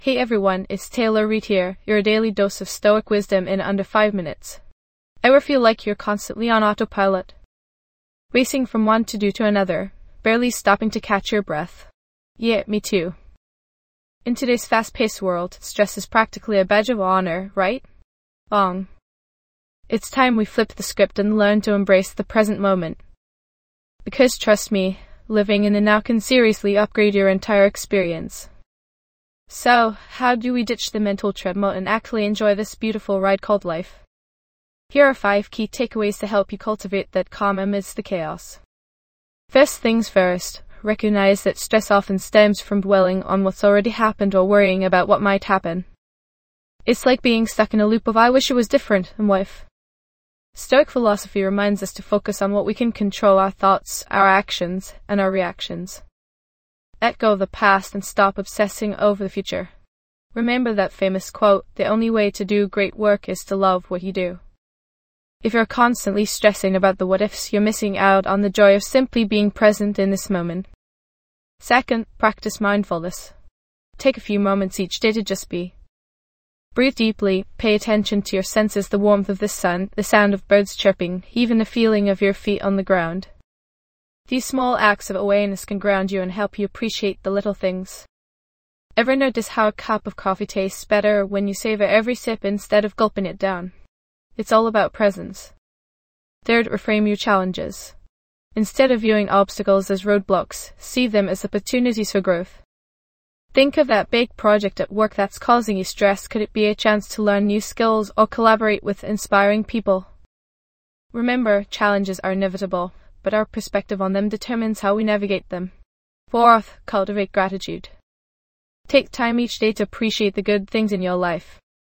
Hey everyone, it's Taylor Reid here, your daily dose of stoic wisdom in under 5 minutes. Ever feel like you're constantly on autopilot? Racing from one to-do to another, barely stopping to catch your breath? Yeah, me too. In today's fast-paced world, stress is practically a badge of honor, right? Wrong. It's time we flipped the script and learned to embrace the present moment. Because trust me, living in the now can seriously upgrade your entire experience. So, how do we ditch the mental treadmill and actually enjoy this beautiful ride called life? Here are 5 key takeaways to help you cultivate that calm amidst the chaos. First things first, recognize that stress often stems from dwelling on what's already happened or worrying about what might happen. It's like being stuck in a loop of I wish it was different and what if. Stoic philosophy reminds us to focus on what we can control: our thoughts, our actions, and our reactions. Let go of the past and stop obsessing over the future. Remember that famous quote, the only way to do great work is to love what you do. If you're constantly stressing about the what-ifs, you're missing out on the joy of simply being present in this moment. Second, practice mindfulness. Take a few moments each day to just be. Breathe deeply, pay attention to your senses, the warmth of the sun, the sound of birds chirping, even the feeling of your feet on the ground. These small acts of awareness can ground you and help you appreciate the little things. Ever notice how a cup of coffee tastes better when you savor every sip instead of gulping it down? It's all about presence. Third, reframe your challenges. Instead of viewing obstacles as roadblocks, see them as opportunities for growth. Think of that big project at work that's causing you stress. Could it be a chance to learn new skills or collaborate with inspiring people? Remember, challenges are inevitable, but our perspective on them determines how we navigate them. Fourth, cultivate gratitude. Take time each day to appreciate the good things in your life.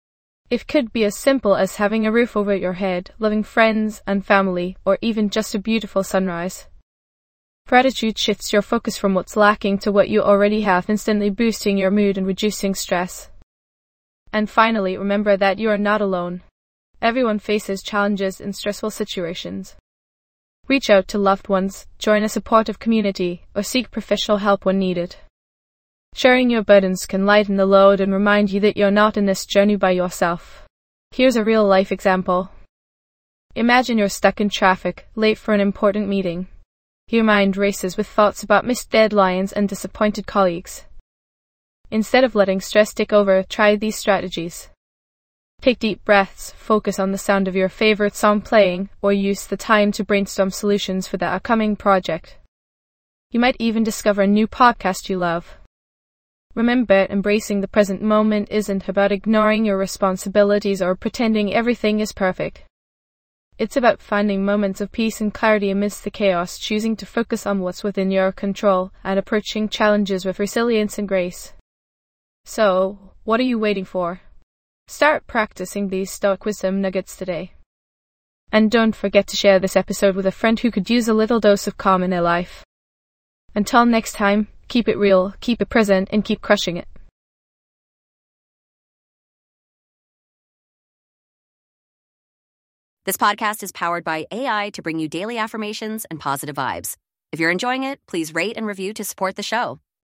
It could be as simple as having a roof over your head, loving friends and family, or even just a beautiful sunrise. Gratitude shifts your focus from what's lacking to what you already have, instantly boosting your mood and reducing stress. And finally, remember that you are not alone. Everyone faces challenges in stressful situations. Reach out to loved ones, join a supportive community, or seek professional help when needed. Sharing your burdens can lighten the load and remind you that you're not in this journey by yourself. Here's a real-life example. Imagine you're stuck in traffic, late for an important meeting. Your mind races with thoughts about missed deadlines and disappointed colleagues. Instead of letting stress take over, try these strategies. Take deep breaths, focus on the sound of your favorite song playing, or use the time to brainstorm solutions for the upcoming project. You might even discover a new podcast you love. Remember, embracing the present moment isn't about ignoring your responsibilities or pretending everything is perfect. It's about finding moments of peace and clarity amidst the chaos, choosing to focus on what's within your control, and approaching challenges with resilience and grace. So, what are you waiting for? Start practicing these stoic wisdom nuggets today. And don't forget to share this episode with a friend who could use a little dose of calm in their life. Until next time, keep it real, keep it present, and keep crushing it. This podcast is powered by AI to bring you daily affirmations and positive vibes. If you're enjoying it, please rate and review to support the show.